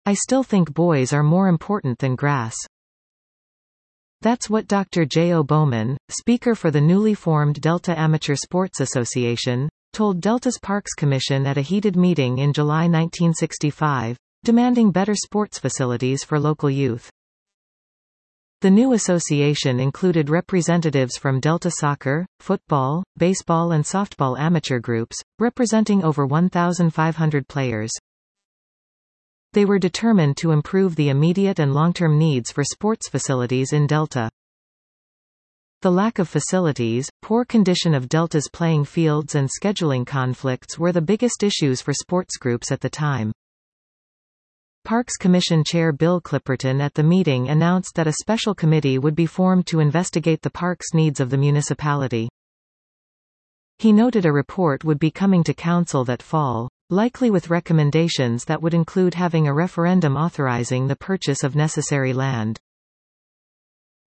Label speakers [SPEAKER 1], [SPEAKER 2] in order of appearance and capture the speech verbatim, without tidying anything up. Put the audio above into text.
[SPEAKER 1] I still think boys are more important than grass. That's what Doctor J O Bowman, speaker for the newly formed Delta Amateur Sports Association, told Delta's Parks Commission at a heated meeting in July nineteen sixty-five, demanding better sports facilities for local youth. The new association included representatives from Delta soccer, football, baseball and softball amateur groups, representing over one thousand five hundred players. They were determined to improve the immediate and long-term needs for sports facilities in Delta. The lack of facilities, poor condition of Delta's playing fields and scheduling conflicts were the biggest issues for sports groups at the time. Parks Commission Chair Bill Clipperton at the meeting announced that a special committee would be formed to investigate the parks needs of the municipality. He noted a report would be coming to council that fall, likely with recommendations that would include having a referendum authorizing the purchase of necessary land.